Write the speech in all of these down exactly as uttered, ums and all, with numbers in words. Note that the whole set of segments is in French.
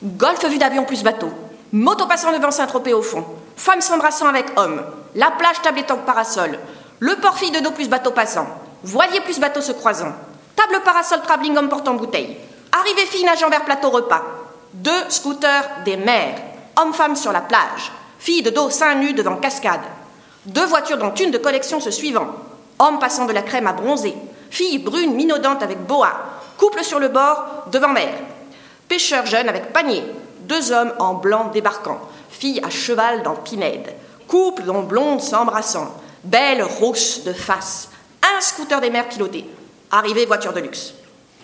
Golfe vue d'avion plus bateau. Moto passant devant Saint-Tropez au fond. Femmes s'embrassant avec hommes. La plage table étant parasol. Le port fille de dos plus bateau passant. Voilier plus bateau se croisant. Table parasol travelling homme portant bouteille. Arrivée fille nageant vers plateau repas. Deux scooters des mers. Hommes-femmes sur la plage. Filles de dos seins nus devant cascade. Deux voitures dont une de collection se suivant. Hommes passant de la crème à bronzer. Filles brunes minaudante avec boa. Couple sur le bord devant mer. Pêcheurs jeunes avec panier. Deux hommes en blanc débarquant. Filles à cheval dans Pinède. Couple dont blondes s'embrassant. Belle rousse de face. Un scooter des mers piloté. Arrivée voiture de luxe.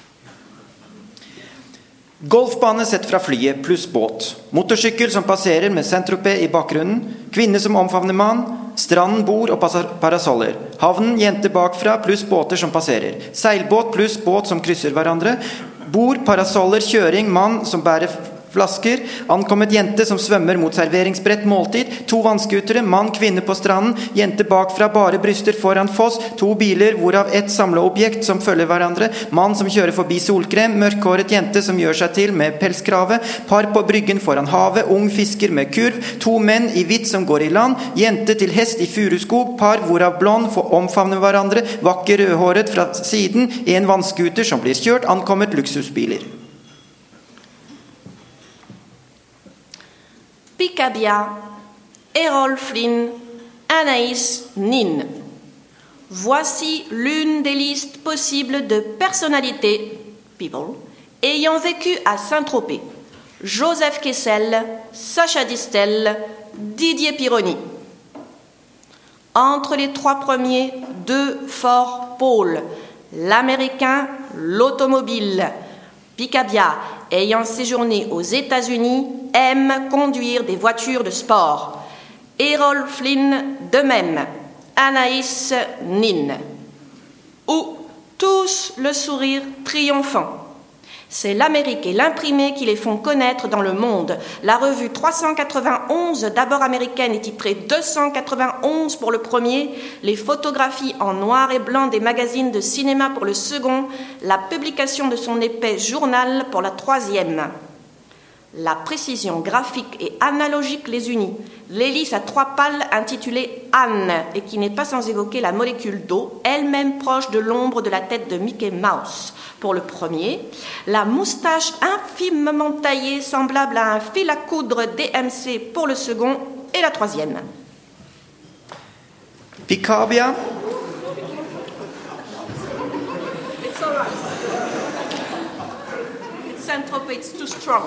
Golfbane sett fra flyet pluss båt. Motorsykkel som passerer med Saint-Tropez i bakgrunnen. Kvinne som omfavner mann. Stranden, bord og parasoller. Havnen, jente bakfra pluss båter som passerer. Seilbåt pluss båt som krysser hverandre. Bord, parasoller, kjøring, mann som bærer flasker. Ankommet jente som svømmer mot serveringsbrett, måltid. To vannskutere, mann, kvinne på stranden. Jente bakfra, bare bryster foran foss. To biler, hvorav ett samleobjekt som følger hverandre. Mann som kjører forbi solkrem. Mørkhåret jente som gjør seg til med pelskrave. Par på bryggen foran havet. Ung fisker med kurv. To menn i hvitt som går i land. Jente til hest i furuskog. Par hvorav blond får omfavne hverandre. Vakker rødhåret fra siden. En vannskuter som blir kjørt. Ankommet luksusbiler. Picabia, Errol Flynn, Anaïs Nin. Voici l'une des listes possibles de personnalités, people, ayant vécu à Saint-Tropez. Joseph Kessel, Sacha Distel, Didier Pironi. Entre les trois premiers, deux forts pôles. L'américain, l'automobile. Picabia, ayant séjourné aux États-Unis, aime conduire des voitures de sport. Errol Flynn, de même. Anaïs Nin. Ou tous le sourire triomphant. C'est l'Amérique et l'imprimé qui les font connaître dans le monde. La revue trois cent quatre-vingt-onze, d'abord américaine et titrée deux cent quatre-vingt-onze pour le premier, les photographies en noir et blanc des magazines de cinéma pour le second, la publication de son épais journal pour la troisième. La précision graphique et analogique les unit. L'hélice à trois pales intitulée Anne, et qui n'est pas sans évoquer la molécule d'eau, elle-même proche de l'ombre de la tête de Mickey Mouse. Pour le premier, la moustache infimement taillée semblable à un fil à coudre D M C pour le second, et la troisième. Picabia. It's all right. It's Saint-Tropez, it's too strong.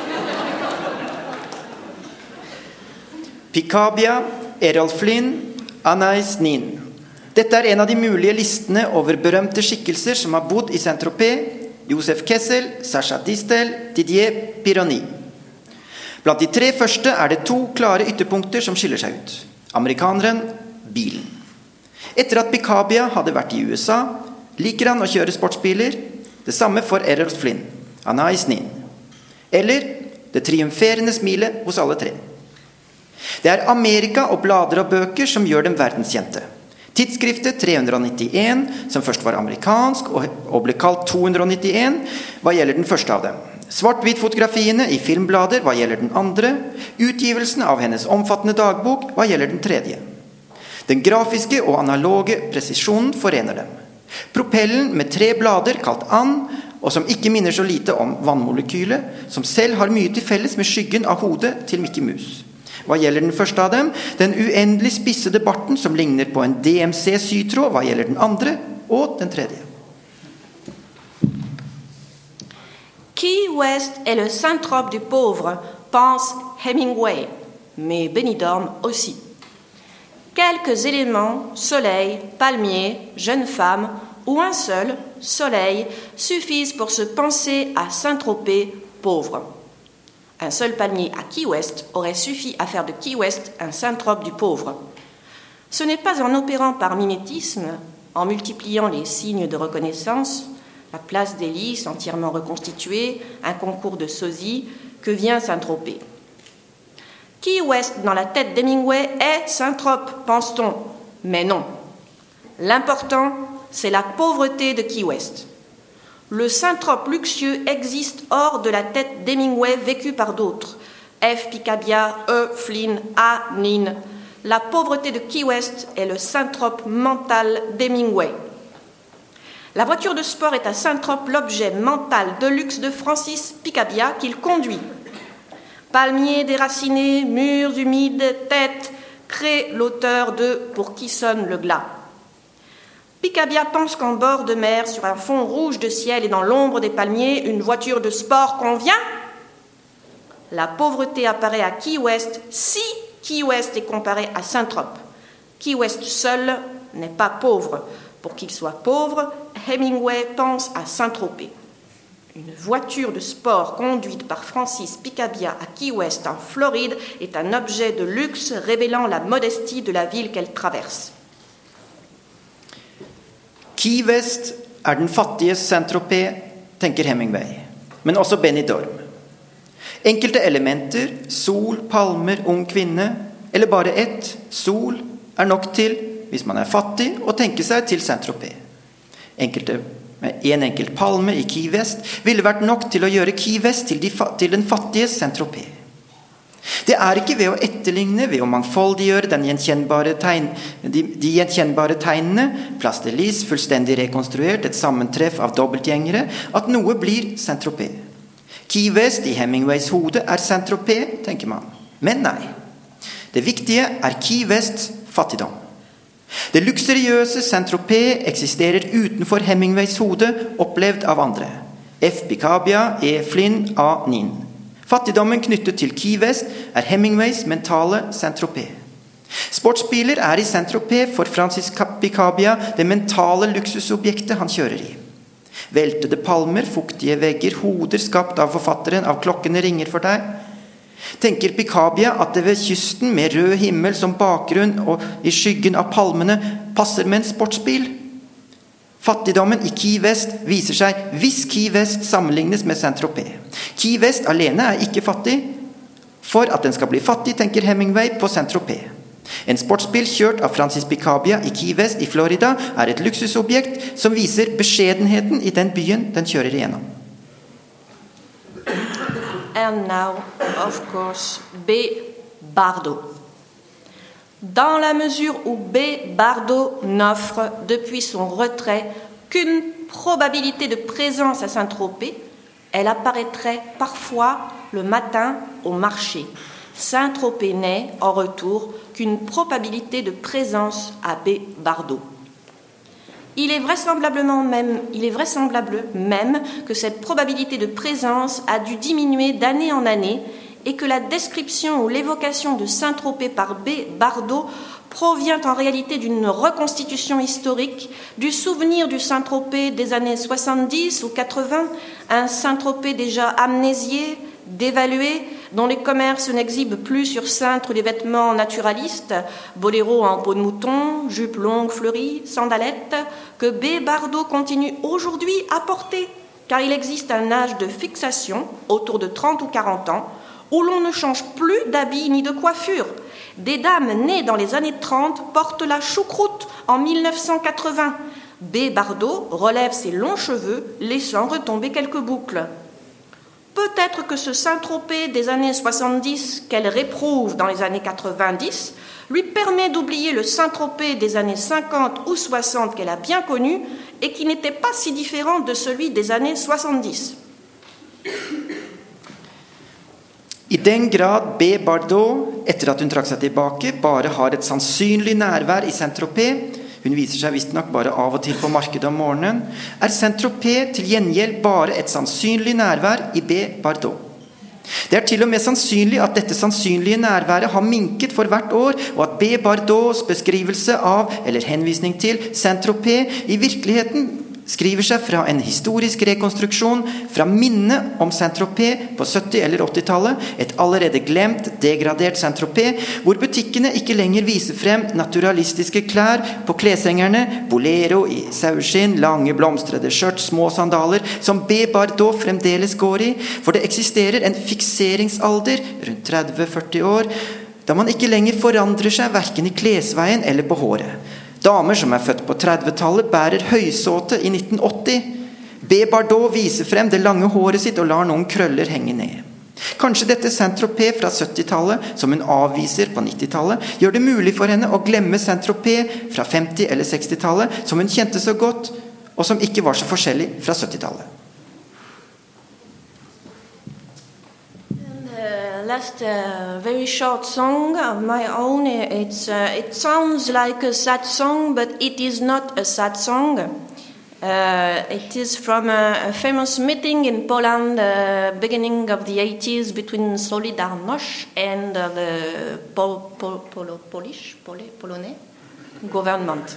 Picabia, Errol Flynn, Anaïs Nin. Dette er en av de mulige listene over berømte skikkelser som har bodd i Saint-Tropez. Joseph Kessel, Sacha Distel, Didier Pironi. Blant de tre første er det to klare ytterpunkter som skiller seg ut. Amerikaneren, bilen. Etter at Picabia hadde vært i U S A, liker han å kjøre sportsbiler. Det samme for Errol Flynn, Anaïs Nin. Eller det triumferende smilet hos alle tre. Det er Amerika og blader og bøker som gjør dem verdenskjente. Tidsskriftet tre hundre nittien, som først var amerikansk og ble kalt to hundre nittien, hva gjelder den første av dem. Svart-hvitt-fotografiene i filmblader, hva gjelder den andre. Utgivelsen av hennes omfattende dagbok, hva gjelder den tredje. Den grafiske og analoge presisjonen forener dem. Propellen med tre blader kalt and, og som ikke minner så lite om vannmolekylet, som selv har mye til felles med skyggen av hodet til Mickey Mouse. Hva gjelder den første av dem? Den uendelig spissede barten som ligner på en D M C-sytråd. Hva gjelder den andre? Og den tredje. Key West est le Saint-Tropez du pauvre, pense Hemingway, mais Benidorm aussi. Quelques éléments, soleil, palmier, jeune femme, ou un seul, soleil, suffisent pour se penser à Saint-Tropez pauvre. Un seul palmier à Key West aurait suffi à faire de Key West un Saint-Tropez du pauvre. Ce n'est pas en opérant par mimétisme, en multipliant les signes de reconnaissance, la place des lys entièrement reconstituée, un concours de sosie, que vient Saint-Tropez. Key West dans la tête d'Hemingway est Saint-Tropez, pense-t-on, mais non. L'important, c'est la pauvreté de Key West. Le synthrope luxueux existe hors de la tête d'Hemingway vécue par d'autres. F. Picabia, E. Flynn, A. Nin. La pauvreté de Key West est le synthrope mental d'Hemingway. La voiture de sport est à synthrope l'objet mental de luxe de Francis Picabia qu'il conduit. Palmiers déracinés, murs humides, tête, crée l'auteur de Pour qui sonne le glas. Picabia pense qu'en bord de mer, sur un fond rouge de ciel et dans l'ombre des palmiers, une voiture de sport convient. La pauvreté apparaît à Key West si Key West est comparé à Saint-Trope. Key West seul n'est pas pauvre. Pour qu'il soit pauvre, Hemingway pense à Saint-Tropez. Une voiture de sport conduite par Francis Picabia à Key West en Floride est un objet de luxe révélant la modestie de la ville qu'elle traverse. Key West er den fattige Saint-Tropez, tenker Hemingway, men også Benny Dorm. Enkelte elementer, sol, palmer, ung kvinne, eller bare ett, sol, er nok til, hvis man er fattig, å tenke seg til Saint-Tropez. Enkelte, en enkelt palme i Key West ville vært nok til å gjøre Key West til, de, til den fattige Saint-Tropez. Det er ikke ved å etterligne, ved å mangfoldiggjøre den gjenkjennbare tegn, de, de gjenkjennbare tegnene, plastelis, fullstendig rekonstruert, et sammentreff av dobbeltgjengere, at noe blir Saint-Tropez. Key West i Hemingways hode er Saint-Tropez, tenker man. Men nei. Det viktige er Key Wests fattigdom. Det luksuriøse Saint-Tropez eksisterer utenfor Hemingways hode, opplevd av andre. F. Picabia, E. Flynn, A. Nin. Fattigdommen knyttet til Key West er Hemingways mentale Saint-Tropez. Sportsbiler er i Saint-Tropez for Francis Picabia det mentale luksusobjektet han kjører i. Veltede palmer, fuktige vegger, hoder skapt av forfatteren av Klokkene ringer for deg. Tenker Picabia at det ved kysten med rød himmel som bakgrunn og i skyggen av palmene passer med en sportsbil? Fattigdommen i Key West viser seg hvis Key West sammenlignes med Saint-Tropez. Key West alene er ikke fattig. For at den skal bli fattig, tenker Hemingway på Saint-Tropez. En sportsbil kjørt av Francis Picabia i Key West i Florida er et luksusobjekt som viser beskjedenheten i den byen den kjører igjennom. And now, of course, B. Bardot. Dans la mesure où B. Bardot n'offre, depuis son retrait, qu'une probabilité de présence à Saint-Tropez, elle apparaîtrait parfois le matin au marché. Saint-Tropez n'est, en retour, qu'une probabilité de présence à B. Bardot. Il est vraisemblablement même, il est vraisemblable même que cette probabilité de présence a dû diminuer d'année en année et que la description ou l'évocation de Saint-Tropez par B. Bardot provient en réalité d'une reconstitution historique du souvenir du Saint-Tropez des années soixante-dix ou quatre-vingts, un Saint-Tropez déjà amnésié, dévalué, dont les commerces n'exhibent plus sur cintre des vêtements naturalistes, boléros en peau de mouton, jupes longues fleuries, sandalettes, que B. Bardot continue aujourd'hui à porter, car il existe un âge de fixation, autour de trente ou quarante ans, où l'on ne change plus d'habits ni de coiffure. Des dames nées dans les années trente portent la choucroute en mille neuf cent quatre-vingts. B. Bardot relève ses longs cheveux, laissant retomber quelques boucles. Peut-être que ce Saint-Tropez des années soixante-dix qu'elle réprouve dans les années quatre-vingt-dix lui permet d'oublier le Saint-Tropez des années cinquante ou soixante qu'elle a bien connu et qui n'était pas si différent de celui des années soixante-dix. I den grad B. Bardot, etter at hun trakk seg tilbake, bare har et sannsynlig nærvær i Saint-Tropez, hun viser seg visst nok bare av og til på markedet om morgenen, er Saint-Tropez til gjengjeld bare et sannsynlig nærvær i B. Bardot. Det er til og med sannsynlig at dette sannsynlige nærværet har minket for hvert år, og at B. Bardots beskrivelse av, eller henvisning til, Saint-Tropez i virkeligheten skriver seg fra en historisk rekonstruksjon fra minnet om Saint-Tropez på sytti- eller åttitallet, et allerede glemt, degradert Saint-Tropez, hvor butikkene ikke lenger viser frem naturalistiske klær på kleshengerne, bolero i saueskinn, lange blomstrede skjørt, små sandaler, som B. Bardot fremdeles går i, for det eksisterer en fikseringsalder, rundt tretti til førti år, da man ikke lenger forandrer seg hverken i klesveien eller på håret. Damer som er født på trettitallet bærer høysåte i nitten åtti. B. Bardot viser frem det lange håret sitt og lar noen krøller henge ned. Kanskje dette Saint-Tropez fra syttitallet, som hun avviser på nittitallet, gjør det mulig for henne å glemme Saint-Tropez fra femti- eller sekstitallet, som hun kjente så godt, og som ikke var så forskjellig fra syttitallet. Last uh, very short song of my own. It's uh, it sounds like a sad song, but it is not a sad song. Uh, it is from a, a famous meeting in Poland, uh, beginning of the eighties, between Solidarność and uh, the Pol- Pol- Pol- Polish Pol- Polonais government.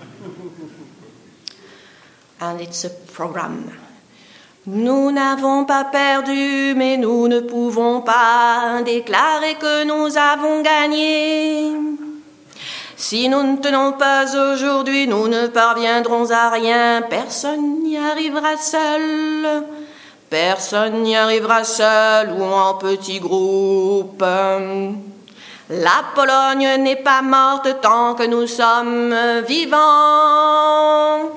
And it's a program. Nous n'avons pas perdu, mais nous ne pouvons pas déclarer que nous avons gagné. Si nous ne tenons pas aujourd'hui, nous ne parviendrons à rien. Personne n'y arrivera seul. Personne n'y arrivera seul ou en petit groupe. La Pologne n'est pas morte tant que nous sommes vivants.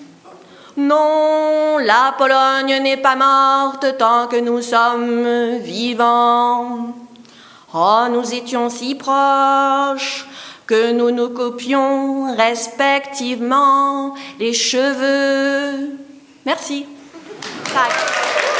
Non, la Pologne n'est pas morte tant que nous sommes vivants. Oh, nous étions si proches que nous nous coupions respectivement les cheveux. Merci. Bye.